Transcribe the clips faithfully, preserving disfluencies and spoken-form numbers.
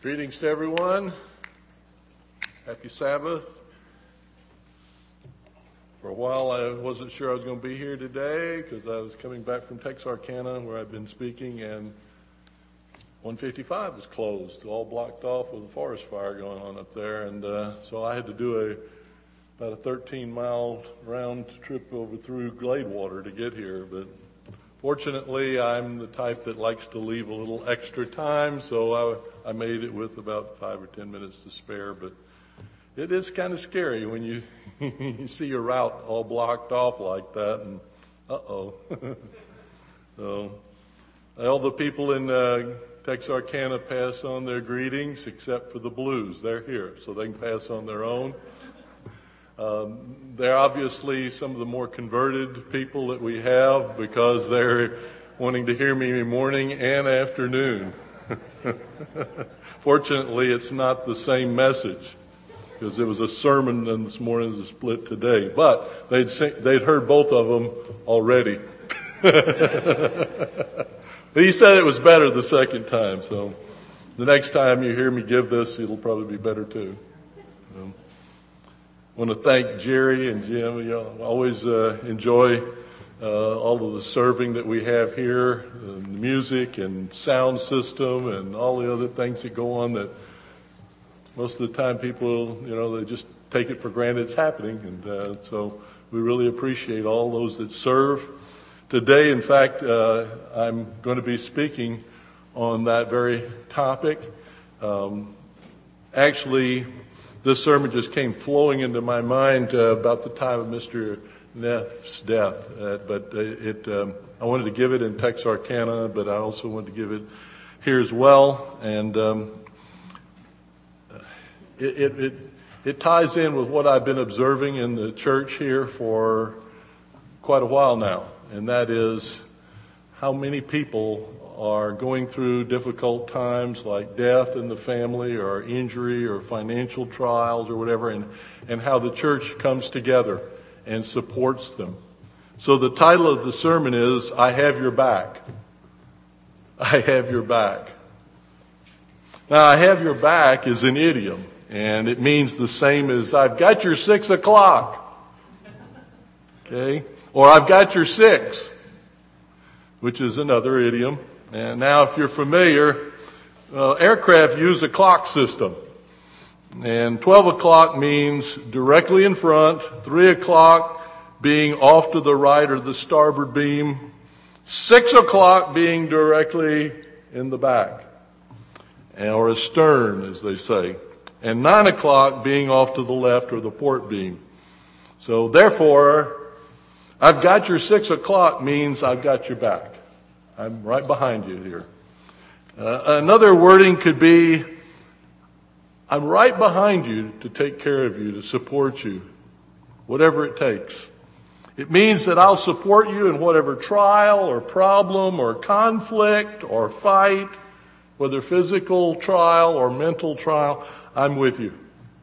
Greetings to everyone. Happy Sabbath. For a while I wasn't sure I was going to be here today because I was coming back from Texarkana where I've been speaking, and one fifty-five was closed, all blocked off with a forest fire going on up there, and uh, so I had to do a about a thirteen mile round trip over through Gladewater to get here. But fortunately, I'm the type that likes to leave a little extra time, so I, I made it with about five or ten minutes to spare. But it is kind of scary when you you see your route all blocked off like that, and uh-oh. So all the people in uh, Texarkana pass on their greetings, except for the Blues. They're here, so they can pass on their own. Um, they're obviously some of the more converted people that we have because they're wanting to hear me morning and afternoon. Fortunately, it's not the same message because there was a sermon and this morning is a split today. But they'd sing, they'd heard both of them already. He said it was better the second time, so the next time you hear me give this, it'll probably be better too. Um, I want to thank Jerry and Jim. You know, I always uh, enjoy uh, all of the serving that we have here, uh, the music and sound system and all the other things that go on that most of the time people, you know, they just take it for granted it's happening. And uh, so we really appreciate all those that serve. Today, in fact, uh, I'm going to be speaking on that very topic. Um, actually, this sermon just came flowing into my mind uh, about the time of Mister Neff's death. Uh, but it, um, I wanted to give it in Texarkana, but I also wanted to give it here as well. And um, it, it, it, it ties in with what I've been observing in the church here for quite a while now. And that is how many people are going through difficult times like death in the family or injury or financial trials or whatever, and, and how the church comes together and supports them. So the title of the sermon is, I Have Your Back. I have your back. Now, I have your back is an idiom, and it means the same as I've got your six o'clock. Okay? Or I've got your six, which is another idiom. And now if you're familiar, uh, aircraft use a clock system. And twelve o'clock means directly in front, three o'clock being off to the right or the starboard beam, six o'clock being directly in the back, or astern, as they say, and nine o'clock being off to the left or the port beam. So therefore, I've got your six o'clock means I've got your back. I'm right behind you here. Uh, another wording could be, I'm right behind you to take care of you, to support you, whatever it takes. It means that I'll support you in whatever trial or problem or conflict or fight, whether physical trial or mental trial, I'm with you.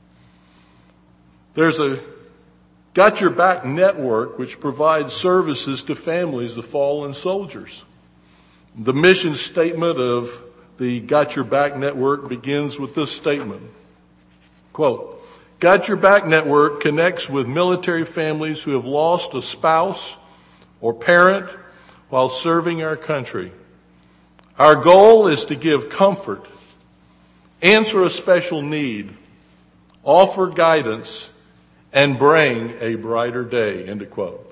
There's a Got Your Back network which provides services to families of fallen soldiers. The mission statement of the Got Your Back network begins with this statement. Quote, Got Your Back network connects with military families who have lost a spouse or parent while serving our country. Our goal is to give comfort, answer a special need, offer guidance, and bring a brighter day, end of quote.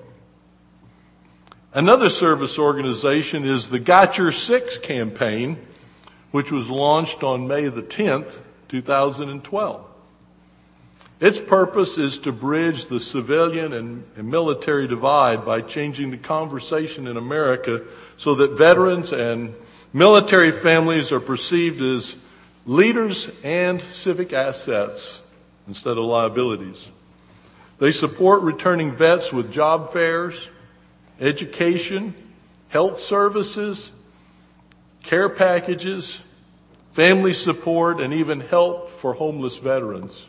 Another service organization is the Got Your Six campaign, which was launched on May the tenth, two thousand twelve. Its purpose is to bridge the civilian and, and military divide by changing the conversation in America so that veterans and military families are perceived as leaders and civic assets instead of liabilities. They support returning vets with job fairs, education, health services, care packages, family support, and even help for homeless veterans.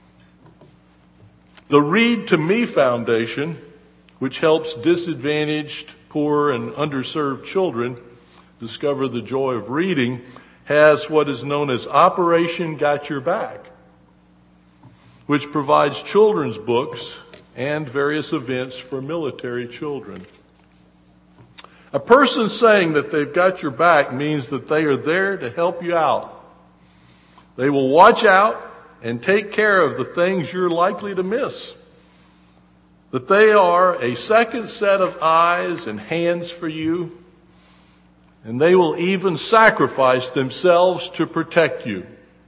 The Read to Me Foundation, which helps disadvantaged, poor, and underserved children discover the joy of reading, has what is known as Operation Got Your Back, which provides children's books and various events for military children. A person saying that they've got your back means that they are there to help you out. They will watch out and take care of the things you're likely to miss. That they are a second set of eyes and hands for you, and they will even sacrifice themselves to protect you.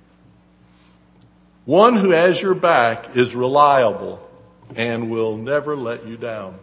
One who has your back is reliable and will never let you down.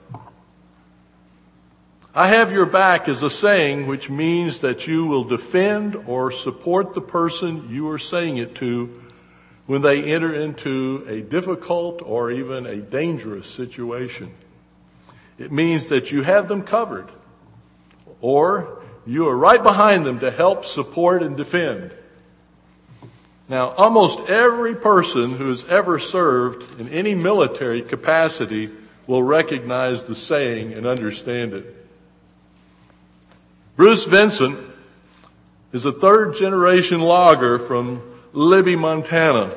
I have your back is a saying which means that you will defend or support the person you are saying it to when they enter into a difficult or even a dangerous situation. It means that you have them covered, or you are right behind them to help, support, and defend. Now, almost every person who has ever served in any military capacity will recognize the saying and understand it. Bruce Vincent is a third-generation logger from Libby, Montana.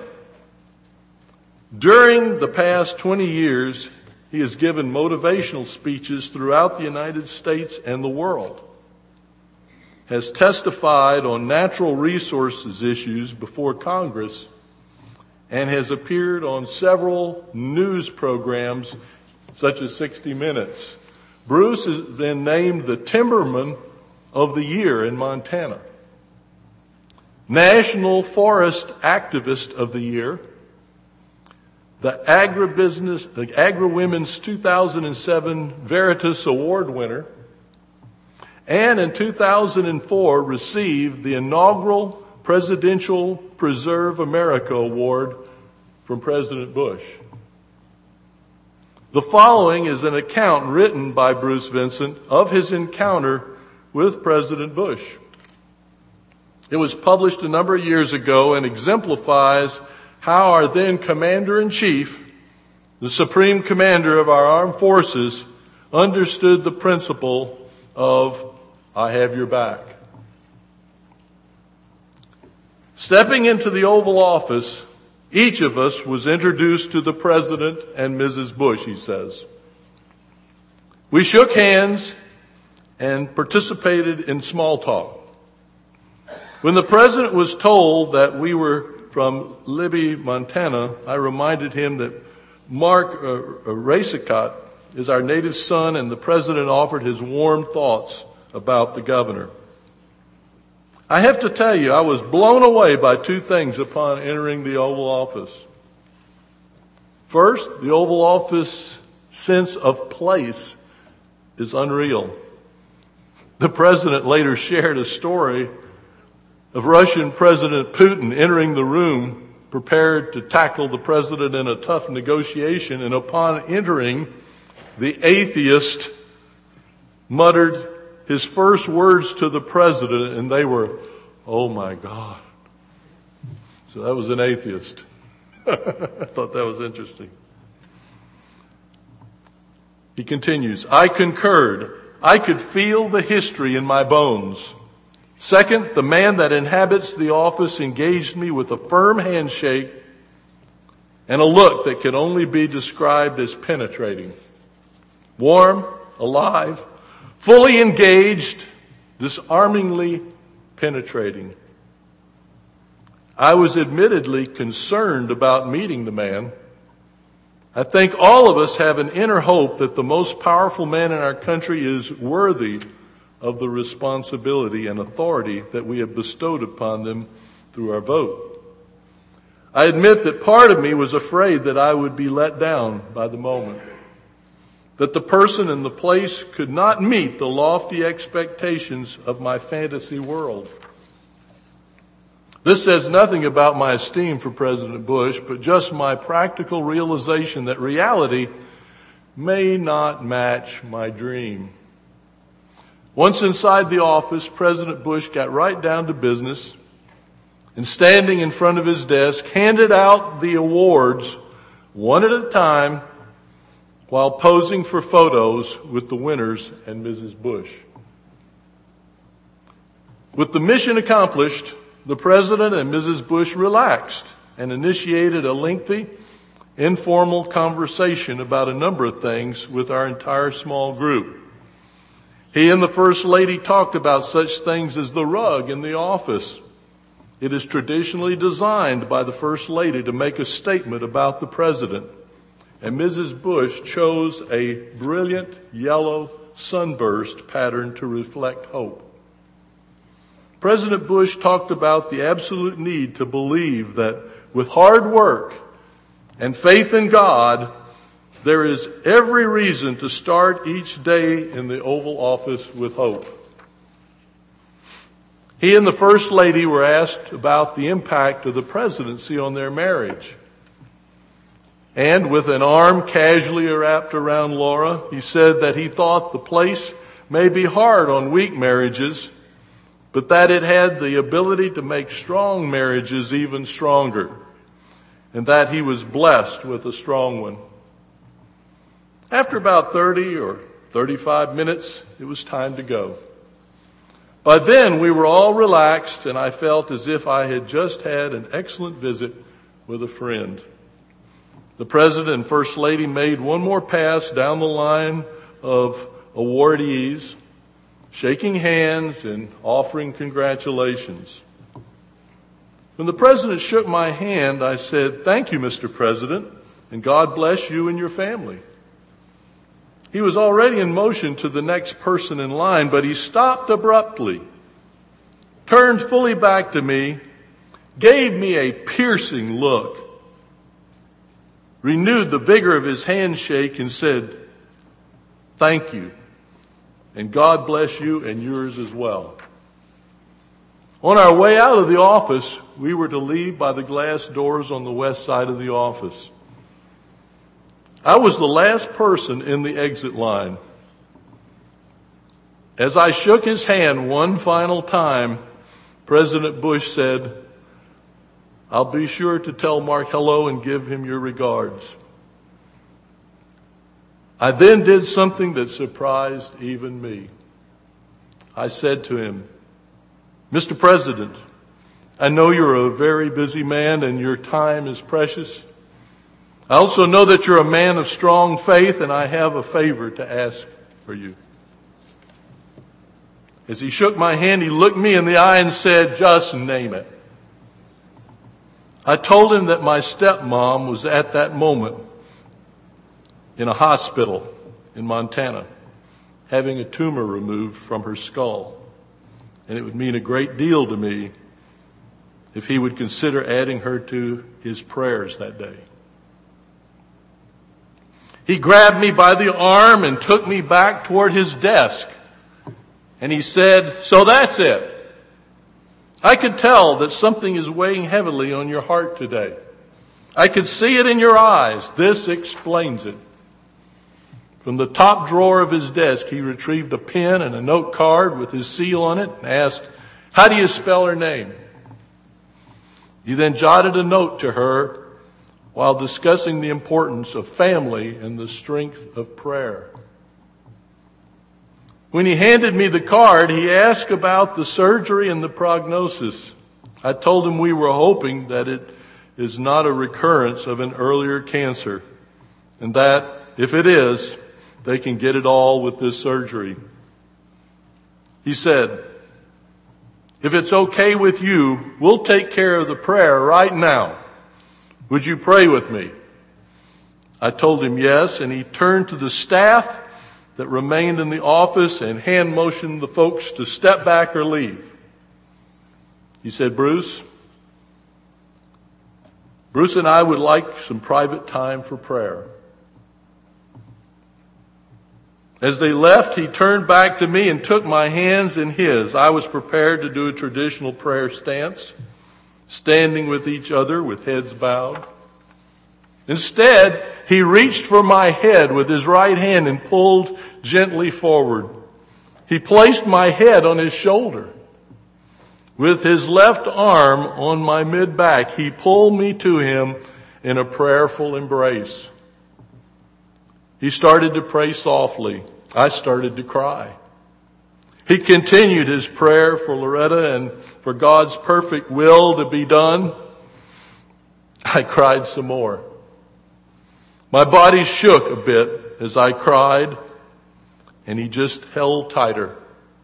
During the past twenty years, he has given motivational speeches throughout the United States and the world, has testified on natural resources issues before Congress, and has appeared on several news programs such as sixty minutes. Bruce is then named the Timberman of the Year in Montana, National Forest Activist of the Year, the Agribusiness, the Agri-Women's two thousand seven Veritas Award winner, and in two thousand four received the inaugural Presidential Preserve America Award from President Bush. The following is an account written by Bruce Vincent of his encounter with President Bush. It was published a number of years ago and exemplifies how our then Commander-in-Chief, the Supreme Commander of our armed forces, understood the principle of, I have your back. Stepping into the Oval Office, each of us was introduced to the President and Missus Bush, he says. We shook hands and participated in small talk. When the President was told that we were from Libby, Montana, I reminded him that Mark uh, Racicot is our native son, and the President offered his warm thoughts about the governor. I have to tell you, I was blown away by two things upon entering the Oval Office. First, the Oval Office sense of place is unreal. The President later shared a story of Russian President Putin entering the room prepared to tackle the President in a tough negotiation, and upon entering, the atheist muttered his first words to the President, and they were, "Oh my God." So that was an atheist. I thought that was interesting. He continues, I concurred. I could feel the history in my bones. Second, the man that inhabits the office engaged me with a firm handshake and a look that can only be described as penetrating. Warm, alive, fully engaged, disarmingly penetrating. I was admittedly concerned about meeting the man. I think all of us have an inner hope that the most powerful man in our country is worthy of the responsibility and authority that we have bestowed upon them through our vote. I admit that part of me was afraid that I would be let down by the moment, that the person and the place could not meet the lofty expectations of my fantasy world. This says nothing about my esteem for President Bush, but just my practical realization that reality may not match my dream. Once inside the office, President Bush got right down to business and, standing in front of his desk, handed out the awards one at a time while posing for photos with the winners and Missus Bush. With the mission accomplished, the President and Missus Bush relaxed and initiated a lengthy, informal conversation about a number of things with our entire small group. He and the First Lady talked about such things as the rug in the office. It is traditionally designed by the First Lady to make a statement about the President, and Missus Bush chose a brilliant yellow sunburst pattern to reflect hope. President Bush talked about the absolute need to believe that with hard work and faith in God, there is every reason to start each day in the Oval Office with hope. He and the First Lady were asked about the impact of the presidency on their marriage. And with an arm casually wrapped around Laura, he said that he thought the place may be hard on weak marriages, but that it had the ability to make strong marriages even stronger, and that he was blessed with a strong one. After about thirty or thirty-five minutes, it was time to go. By then, we were all relaxed, and I felt as if I had just had an excellent visit with a friend. The President and First Lady made one more pass down the line of awardees, shaking hands and offering congratulations. When the President shook my hand, I said, "Thank you, Mister President, and God bless you and your family." He was already in motion to the next person in line, but he stopped abruptly, turned fully back to me, gave me a piercing look, renewed the vigor of his handshake, and said, "Thank you, and God bless you and yours as well." On our way out of the office, we were to leave by the glass doors on the west side of the office. I was the last person in the exit line. As I shook his hand one final time, President Bush said, "I'll be sure to tell Mark hello and give him your regards." I then did something that surprised even me. I said to him, "Mister President, I know you're a very busy man and your time is precious. I also know that you're a man of strong faith, and I have a favor to ask for you." As he shook my hand, he looked me in the eye and said, "Just name it." I told him that my stepmom was at that moment in a hospital in Montana, having a tumor removed from her skull, and it would mean a great deal to me if he would consider adding her to his prayers that day. He grabbed me by the arm and took me back toward his desk. And he said, "So that's it. I could tell that something is weighing heavily on your heart today. I could see it in your eyes. This explains it." From the top drawer of his desk, he retrieved a pen and a note card with his seal on it and asked, "How do you spell her name?" He then jotted a note to her while discussing the importance of family and the strength of prayer. When he handed me the card, he asked about the surgery and the prognosis. I told him we were hoping that it is not a recurrence of an earlier cancer, and that, if it is, they can get it all with this surgery. He said, "If it's okay with you, we'll take care of the prayer right now. Would you pray with me?" I told him yes, and he turned to the staff that remained in the office and hand motioned the folks to step back or leave. He said, Bruce, Bruce and I would like some private time for prayer." As they left, he turned back to me and took my hands in his. I was prepared to do a traditional prayer stance, standing with each other with heads bowed. Instead, he reached for my head with his right hand and pulled gently forward. He placed my head on his shoulder. With his left arm on my mid-back, he pulled me to him in a prayerful embrace. He started to pray softly. I started to cry. He continued his prayer for Loretta and for God's perfect will to be done. I cried some more. My body shook a bit as I cried, and he just held tighter.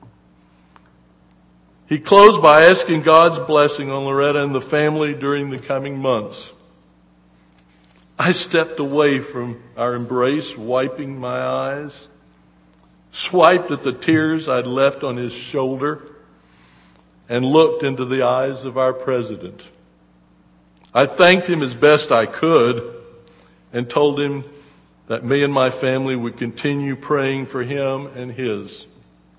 He closed by asking God's blessing on Loretta and the family during the coming months. I stepped away from our embrace, wiping my eyes, swiped at the tears I'd left on his shoulder, and looked into the eyes of our president. I thanked him as best I could and told him that me and my family would continue praying for him and his.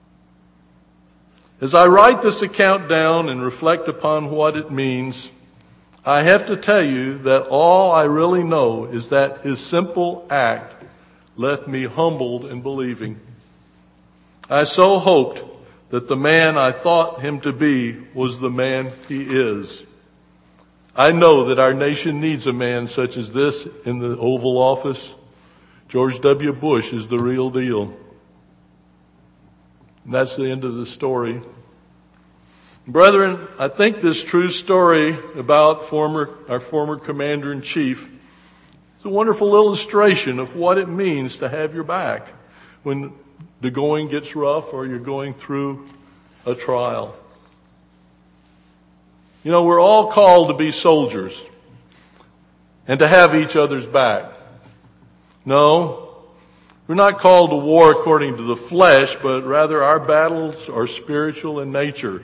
As I write this account down and reflect upon what it means, I have to tell you that all I really know is that his simple act left me humbled and believing. I so hoped that the man I thought him to be was the man he is. I know that our nation needs a man such as this in the Oval Office. George W. Bush is the real deal. And that's the end of the story. Brethren, I think this true story about former, our former commander-in-chief is a wonderful illustration of what it means to have your back when the going gets rough or you're going through a trial. You know, we're all called to be soldiers and to have each other's back. No, we're not called to war according to the flesh, but rather our battles are spiritual in nature.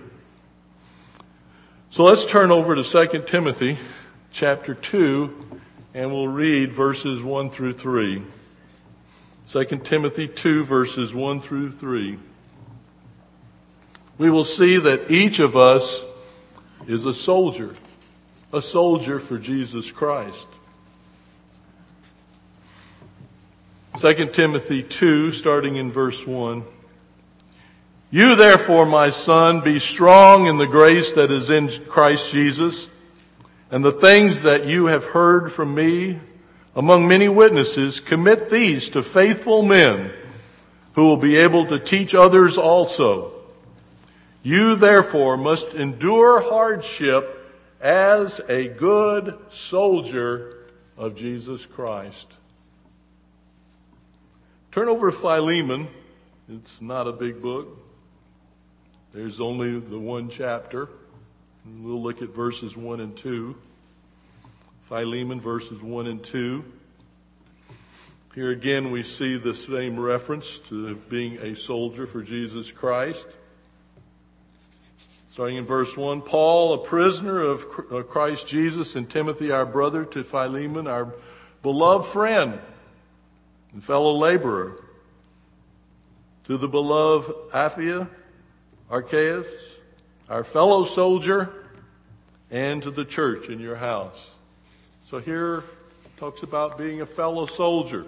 So let's turn over to Second Timothy chapter two, and we'll read verses one through three. Second Timothy two, verses one through three. We will see that each of us is a soldier, a soldier for Jesus Christ. Second Timothy two, starting in verse one. You therefore, my son, be strong in the grace that is in Christ Jesus, and the things that you have heard from me among many witnesses, commit these to faithful men who will be able to teach others also. You therefore must endure hardship as a good soldier of Jesus Christ. Turn over to Philemon. It's not a big book. There's only the one chapter. We'll look at verses one and two. Philemon, verses one and two. Here again we see the same reference to being a soldier for Jesus Christ. Starting in verse one, Paul, a prisoner of Christ Jesus, and Timothy, our brother, to Philemon, our beloved friend and fellow laborer, to the beloved Apphia, Archaeus, our fellow soldier, and to the church in your house. So here it talks about being a fellow soldier.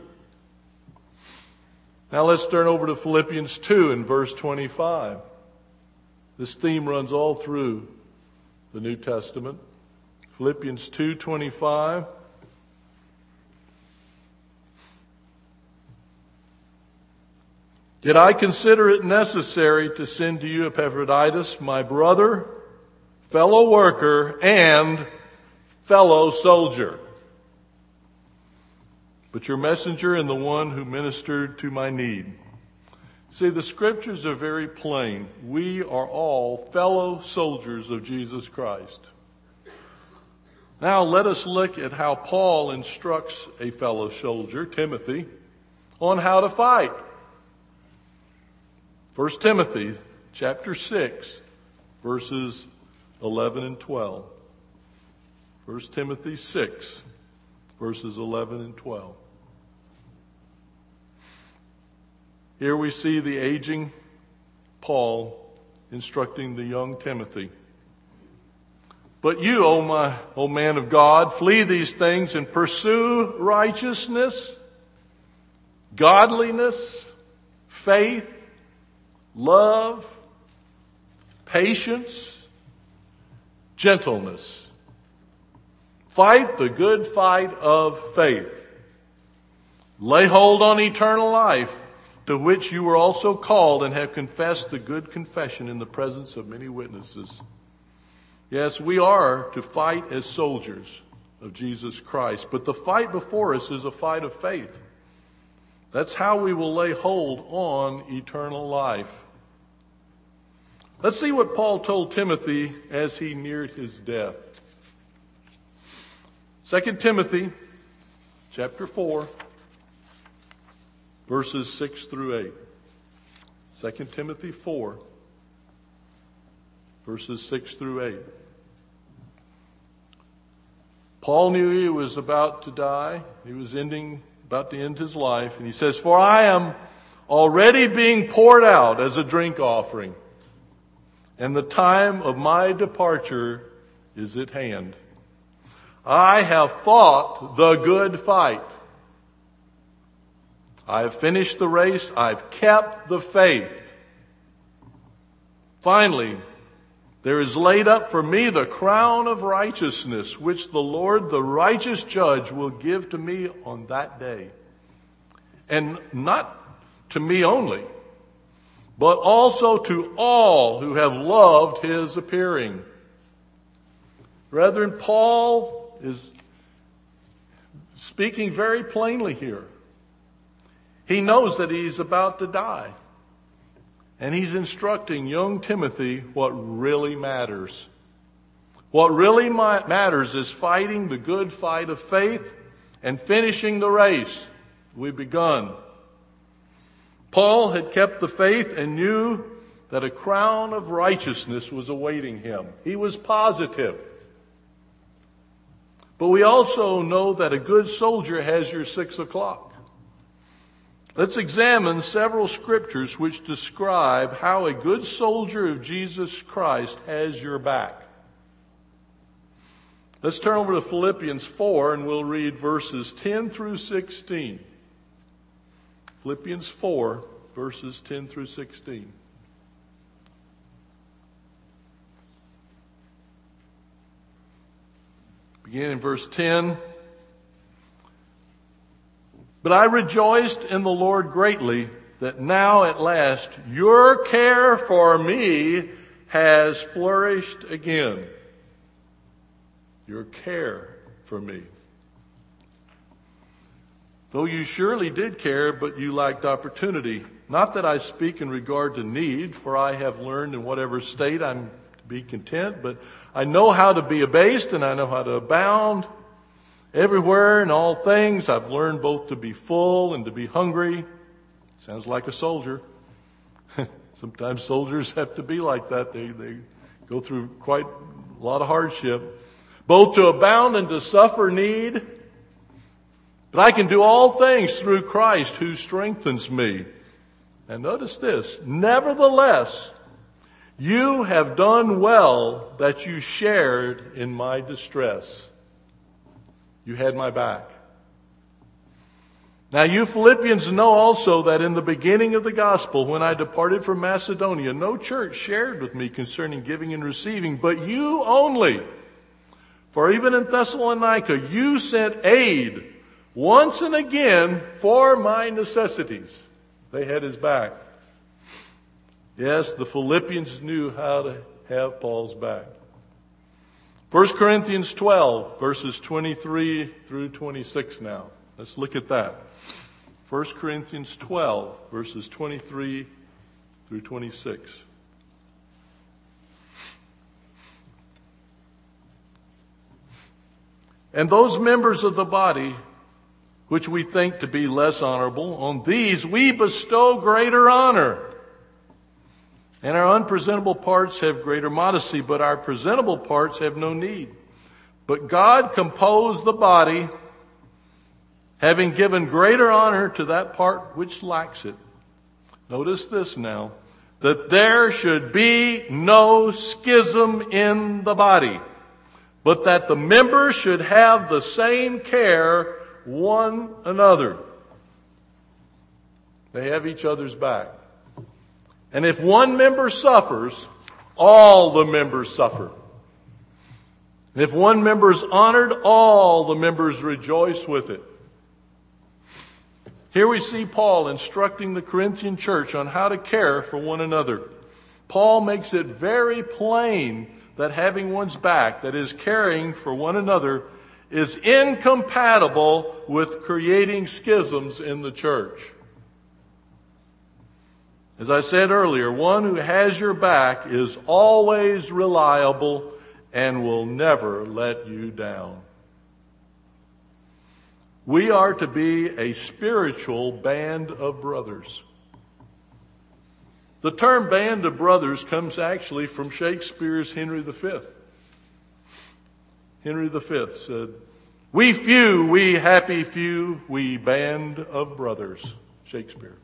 Now let's turn over to Philippians two and verse twenty-five. This theme runs all through the New Testament. Philippians two twenty-five. Yet I consider it necessary to send to you Epaphroditus, my brother, fellow worker, and fellow soldier, but your messenger and the one who ministered to my need. See, the scriptures are very plain. We are all fellow soldiers of Jesus Christ. Now let us look at how Paul instructs a fellow soldier, Timothy, on how to fight. First Timothy chapter six, verses eleven and twelve. First Timothy six, verses eleven and twelve. Here we see the aging Paul instructing the young Timothy. But you, O my, O man of God, flee these things and pursue righteousness, godliness, faith, love, patience, gentleness. Fight the good fight of faith. Lay hold on eternal life, to which you were also called and have confessed the good confession in the presence of many witnesses. Yes, we are to fight as soldiers of Jesus Christ, but the fight before us is a fight of faith. That's how we will lay hold on eternal life. Let's see what Paul told Timothy as he neared his death. Second Timothy chapter four, verses six through eight. Second Timothy four, verses six through eight. Paul knew he was about to die. He was ending, about to end his life. And he says, "For I am already being poured out as a drink offering, and the time of my departure is at hand. I have fought the good fight. I have finished the race. I've kept the faith. Finally, there is laid up for me the crown of righteousness, which the Lord, the righteous judge, will give to me on that day. And not to me only, but also to all who have loved his appearing." Brethren, Paul is speaking very plainly here. He knows that he's about to die. And he's instructing young Timothy what really matters. What really matters is fighting the good fight of faith and finishing the race we've begun. Paul had kept the faith and knew that a crown of righteousness was awaiting him. He was positive. But we also know that a good soldier has your six o'clock. Let's examine several scriptures which describe how a good soldier of Jesus Christ has your back. Let's turn over to Philippians four and we'll read verses ten through sixteen. Philippians four, verses ten through sixteen. Begin in verse ten. "But I rejoiced in the Lord greatly that now at last your care for me has flourished again." Your care for me. "Though you surely did care, but you lacked opportunity. Not that I speak in regard to need, for I have learned in whatever state I'm to be content, but I know how to be abased and I know how to abound. Everywhere in all things I've learned both to be full and to be hungry." Sounds like a soldier. Sometimes soldiers have to be like that. They, they go through quite a lot of hardship. "Both to abound and to suffer need. But I can do all things through Christ who strengthens me." And notice this. "Nevertheless, you have done well that you shared in my distress." You had my back. "Now you Philippians know also that in the beginning of the gospel, when I departed from Macedonia, no church shared with me concerning giving and receiving, but you only. For even in Thessalonica, you sent aid once and again for my necessities." They had his back. Yes, the Philippians knew how to have Paul's back. First Corinthians twelve, verses twenty-three through twenty-six now. Let's look at that. First Corinthians twelve, verses twenty-three through twenty-six. "And those members of the body which we think to be less honorable, on these we bestow greater honor. And our unpresentable parts have greater modesty, but our presentable parts have no need. But God composed the body, having given greater honor to that part which lacks it." Notice this now. "That there should be no schism in the body, but that the members should have the same care one another." They have each other's back. "And if one member suffers, all the members suffer. And if one member is honored, all the members rejoice with it. Here we see Paul instructing the Corinthian church on how to care for one another. Paul makes it very plain that having one's back, that is, caring for one another, is incompatible with creating schisms in the church. As I said earlier, one who has your back is always reliable and will never let you down. We are to be a spiritual band of brothers. The term band of brothers comes actually from Shakespeare's Henry the Fifth. Henry the Fifth said, "We few, we happy few, we band of brothers." Shakespeare.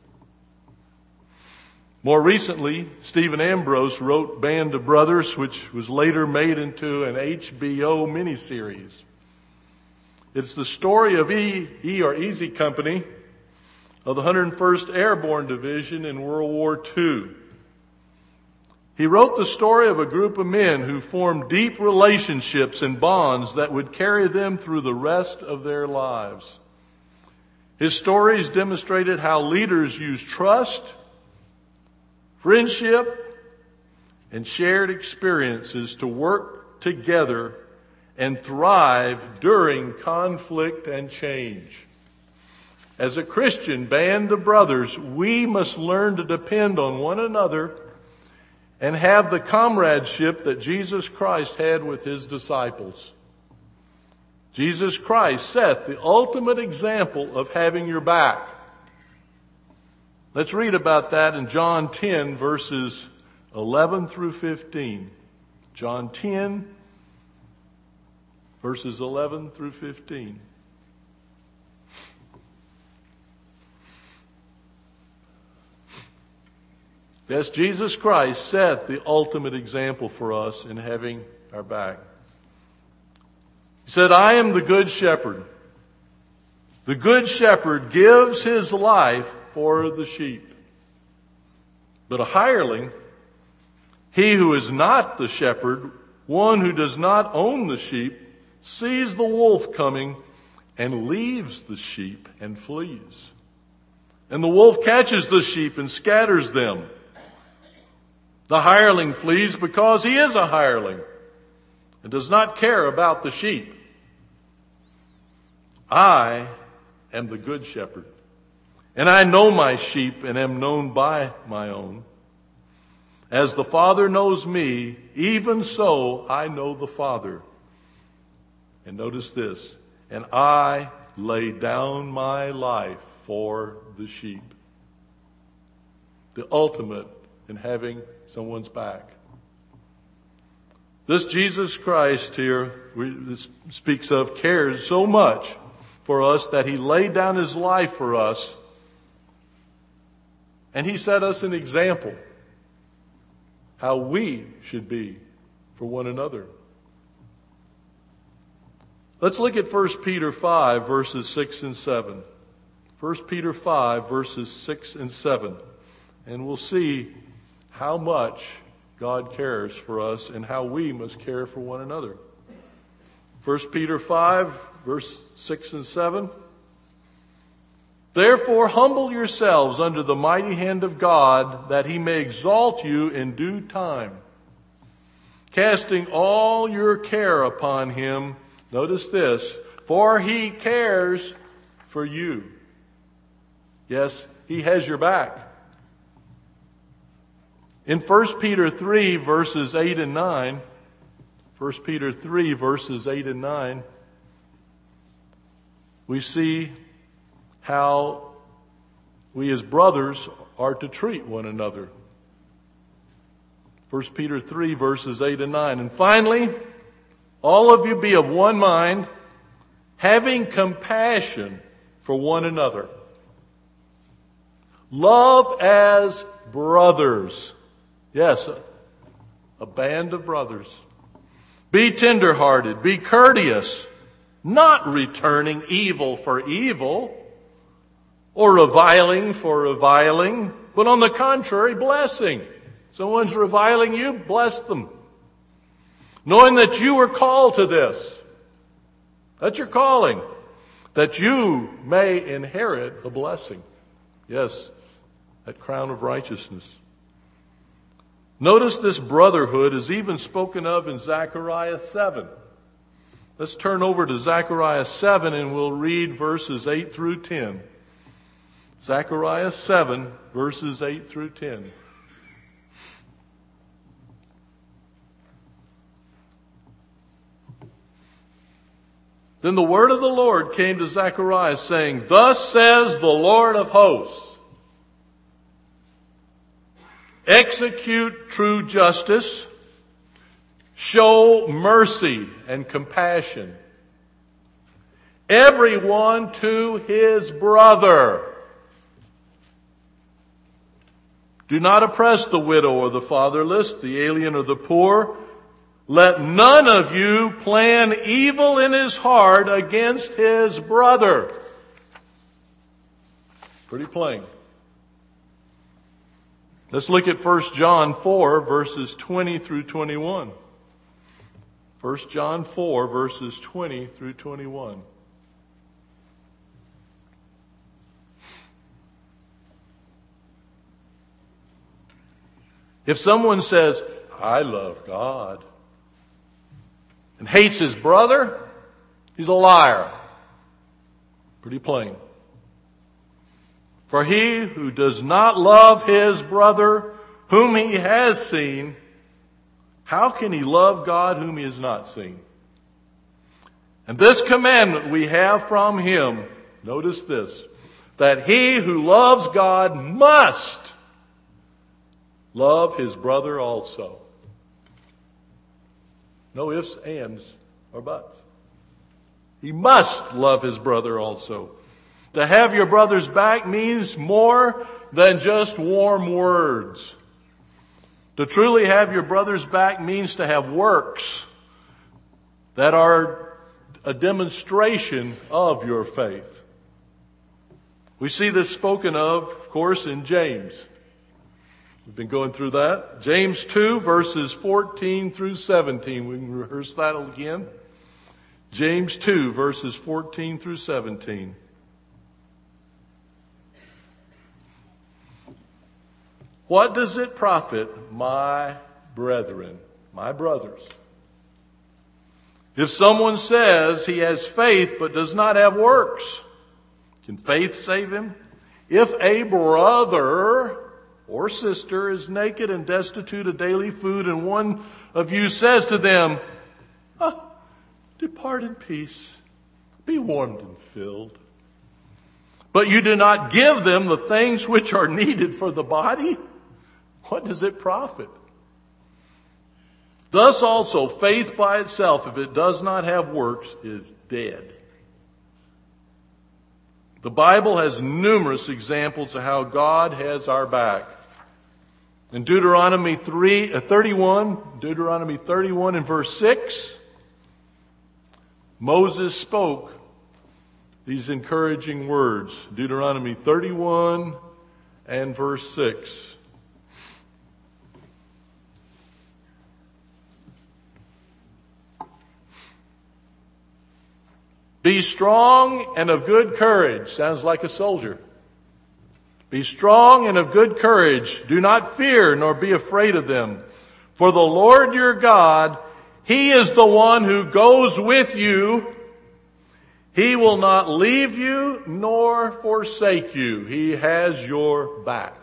More recently, Stephen Ambrose wrote Band of Brothers, which was later made into an H B O miniseries. It's the story of E, E or Easy Company of the one hundred first Airborne Division in World War Two. He wrote the story of a group of men who formed deep relationships and bonds that would carry them through the rest of their lives. His stories demonstrated how leaders use trust, friendship, and shared experiences to work together and thrive during conflict and change. As a Christian band of brothers, we must learn to depend on one another and have the comradeship that Jesus Christ had with his disciples. Jesus Christ set the ultimate example of having your back. Let's read about that in John ten, verses eleven through fifteen. John ten, verses eleven through fifteen. Yes, Jesus Christ set the ultimate example for us in having our back. He said, "I am the good shepherd. The good shepherd gives his life for the sheep. But a hireling, he who is not the shepherd, one who does not own the sheep, sees the wolf coming and leaves the sheep and flees. And the wolf catches the sheep and scatters them. The hireling flees because he is a hireling and does not care about the sheep. I am the good shepherd, and I know my sheep and am known by my own. As the Father knows me, even so I know the Father." And notice this, "and I lay down my life for the sheep." The ultimate in having someone's back. This Jesus Christ here we, speaks of cares so much for us that he laid down his life for us, and he set us an example how we should be for one another. Let's look at First Peter five, verses six and seven. First Peter five, verses six and seven. And we'll see how much God cares for us and how we must care for one another. First Peter five, verse six and seven. "Therefore humble yourselves under the mighty hand of God, that he may exalt you in due time, casting all your care upon him." Notice this, "for he cares for you." Yes, he has your back. In First Peter three, verses eight and nine, First Peter three, verses eight and nine, we see how we as brothers are to treat one another. First Peter three, verses eight and nine. "And finally, all of you be of one mind, having compassion for one another. Love as brothers." Yes, a, a band of brothers. "Be tenderhearted, be courteous, not returning evil for evil, or reviling for reviling, but on the contrary, blessing." Someone's reviling you, bless them. "Knowing that you were called to this." That's your calling. that you may inherit a blessing. Yes, that crown of righteousness. Notice this brotherhood is even spoken of in Zechariah seven. Let's turn over to Zechariah seven and we'll read verses eight through ten. Zechariah seven, verses eight through ten. Then the word of the Lord came to Zechariah, saying, Thus says the Lord of hosts, execute true justice, show mercy and compassion, everyone to his brother. Do not oppress the widow or the fatherless, the alien or the poor. Let none of you plan evil in his heart against his brother. Pretty plain. Let's look at First John four, verses twenty through twenty-one. First John four, verses twenty through twenty-one. If someone says, I love God, and hates his brother, he's a liar. Pretty plain. For he who does not love his brother whom he has seen, how can he love God whom he has not seen? And this commandment we have from him, notice this, that he who loves God must love his brother also. No ifs, ands, or buts. He must love his brother also. To have your brother's back means more than just warm words. To truly have your brother's back means to have works that are a demonstration of your faith. We see this spoken of, of course, in James. We've been going through that. James two, verses fourteen through seventeen. We can rehearse that again. James two, verses fourteen through seventeen. What does it profit, my brethren, my brothers, if someone says he has faith but does not have works? Can faith save him? If a brother or sister is naked and destitute of daily food, and one of you says to them, oh, depart in peace, be warmed and filled, but you do not give them the things which are needed for the body, what does it profit? Thus also, faith by itself, if it does not have works, is dead. The Bible has numerous examples of how God has our back. In Deuteronomy three, uh, thirty-one, Deuteronomy thirty-one and verse six, Moses spoke these encouraging words. Deuteronomy thirty-one and verse six. Be strong and of good courage. Sounds like a soldier. Be strong and of good courage. Do not fear nor be afraid of them. For the Lord your God, He is the one who goes with you. He will not leave you nor forsake you. He has your back.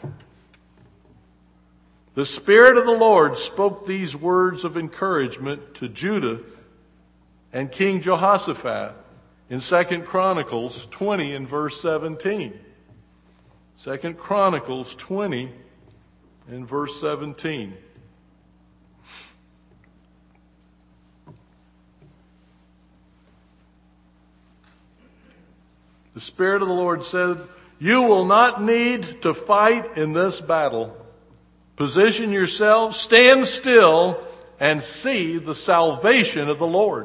The Spirit of the Lord spoke these words of encouragement to Judah and King Jehoshaphat in Second Chronicles twenty and verse seventeen. Second Chronicles twenty and verse seventeen. The Spirit of the Lord said, you will not need to fight in this battle. Position yourselves, stand still, and see the salvation of the Lord,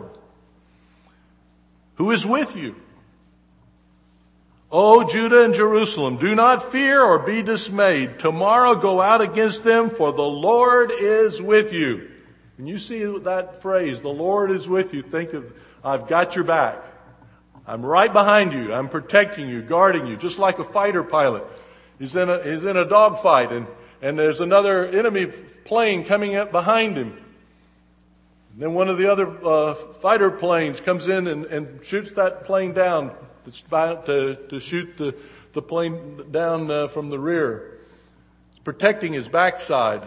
who is with you. O Judah and Jerusalem, do not fear or be dismayed. Tomorrow go out against them, for the Lord is with you. When you see that phrase, the Lord is with you, think of, I've got your back. I'm right behind you. I'm protecting you, guarding you, just like a fighter pilot. He's in a, he's in a dogfight, and, and there's another enemy plane coming up behind him. And then one of the other uh, fighter planes comes in and, and shoots that plane down. It's about to, to shoot the, the plane down uh, from the rear. It's protecting his backside.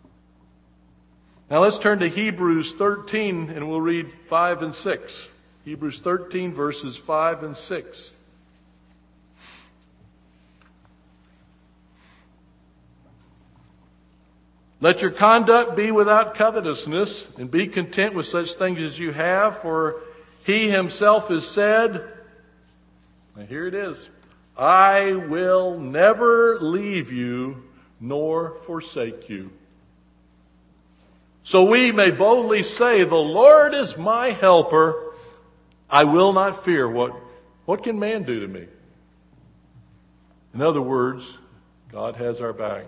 Now let's turn to Hebrews thirteen and we'll read five and six. Hebrews thirteen verses five and six. Let your conduct be without covetousness, and be content with such things as you have, for he himself has said, and here it is, I will never leave you nor forsake you. So we may boldly say, the Lord is my helper. I will not fear. What, what can man do to me? In other words, God has our back.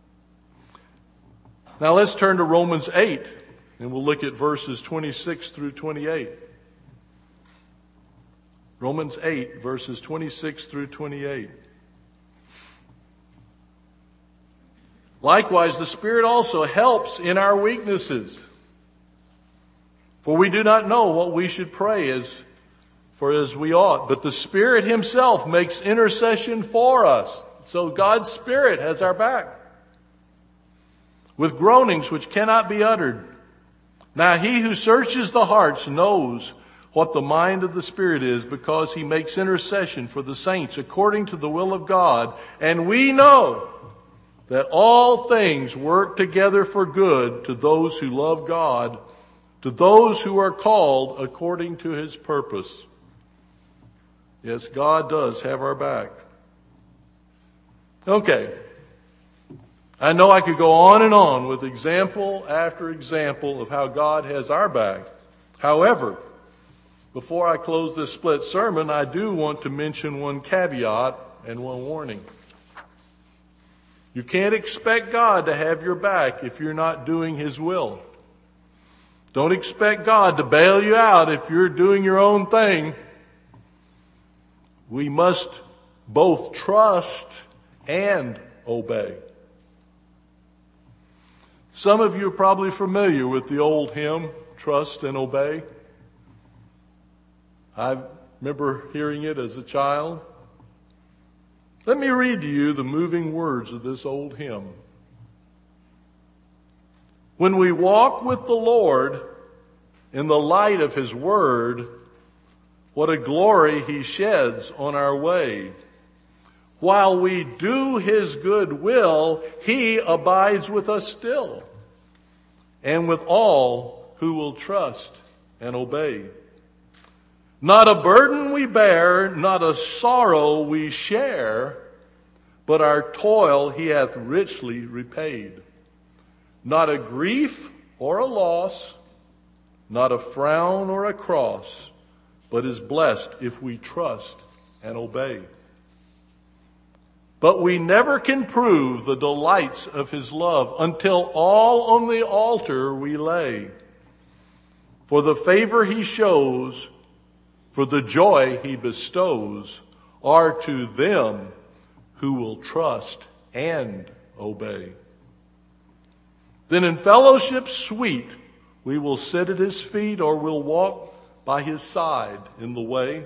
Now let's turn to Romans eight, and we'll look at verses twenty-six through twenty-eight. Romans eight, verses twenty-six through twenty-eight. Likewise, the Spirit also helps in our weaknesses. For we do not know what we should pray as for as we ought, but the Spirit Himself makes intercession for us. So God's Spirit has our back, with groanings which cannot be uttered. Now He who searches the hearts knows what the mind of the Spirit is, because He makes intercession for the saints according to the will of God. And we know that all things work together for good to those who love God, to those who are called according to His purpose. Yes, God does have our back. Okay. I know I could go on and on with example after example of how God has our back. However, before I close this split sermon, I do want to mention one caveat and one warning. You can't expect God to have your back if you're not doing His will. Don't expect God to bail you out if you're doing your own thing. We must both trust and obey. Some of you are probably familiar with the old hymn, Trust and Obey. I remember hearing it as a child. Let me read to you the moving words of this old hymn. When we walk with the Lord in the light of His word, what a glory He sheds on our way. While we do His good will, He abides with us still, and with all who will trust and obey. Not a burden we bear, not a sorrow we share, but our toil He hath richly repaid. Not a grief or a loss, not a frown or a cross, but is blessed if we trust and obey. But we never can prove the delights of His love until all on the altar we lay. For the favor He shows, for the joy He bestows, are to them who will trust and obey. Then in fellowship sweet, we will sit at His feet, or will walk by His side in the way.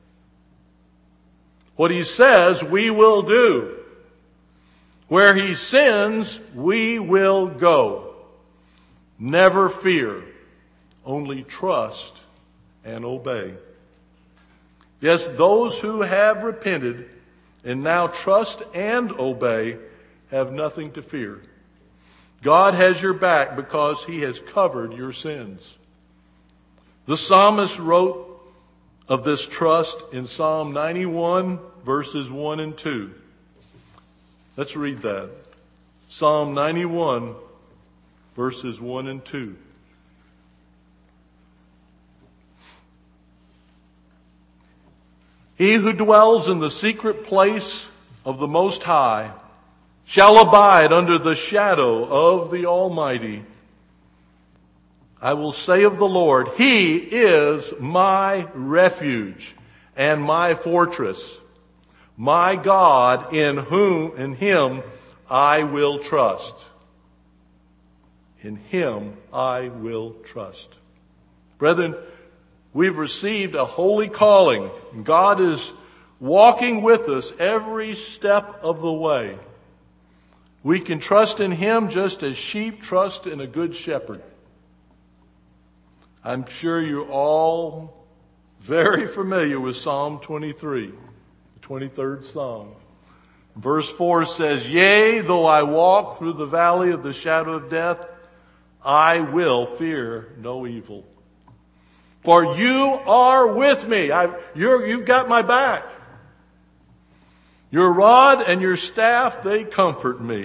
What He says, we will do. Where He sends, we will go. Never fear, only trust and obey. Yes, those who have repented and now trust and obey have nothing to fear. God has your back because He has covered your sins. The psalmist wrote of this trust in Psalm ninety-one, verses one and two. Let's read that. Psalm ninety-one, verses one and two. He who dwells in the secret place of the Most High shall abide under the shadow of the Almighty. I will say of the Lord, He is my refuge and my fortress, my God, in whom, in him I will trust. In him I will trust. Brethren, we've received a holy calling. God is walking with us every step of the way. We can trust in him just as sheep trust in a good shepherd. I'm sure you're all very familiar with Psalm twenty-three, the twenty-third Psalm. Verse four says, "Yea, though I walk through the valley of the shadow of death, I will fear no evil. For you are with me." I, you're, you've got my back. Your rod and your staff, they comfort me.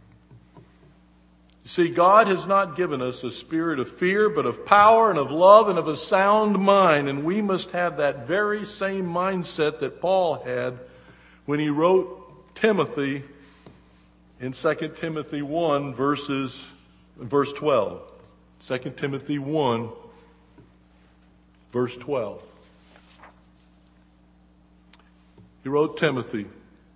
You see, God has not given us a spirit of fear, but of power and of love and of a sound mind. And we must have that very same mindset that Paul had when he wrote Timothy in Second Timothy one, verses, verse twelve. Second Timothy one, verse twelve. He wrote Timothy,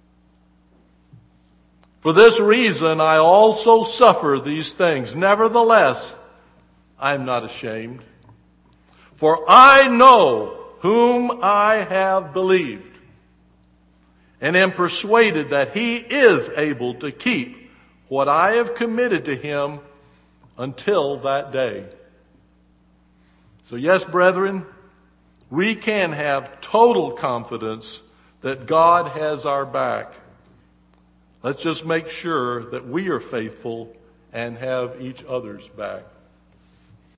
"For this reason I also suffer these things. Nevertheless, I am not ashamed. For I know whom I have believed, and am persuaded that he is able to keep what I have committed to him until that day." So yes, brethren, we can have total confidence that God has our back. Let's just make sure that we are faithful and have each other's back.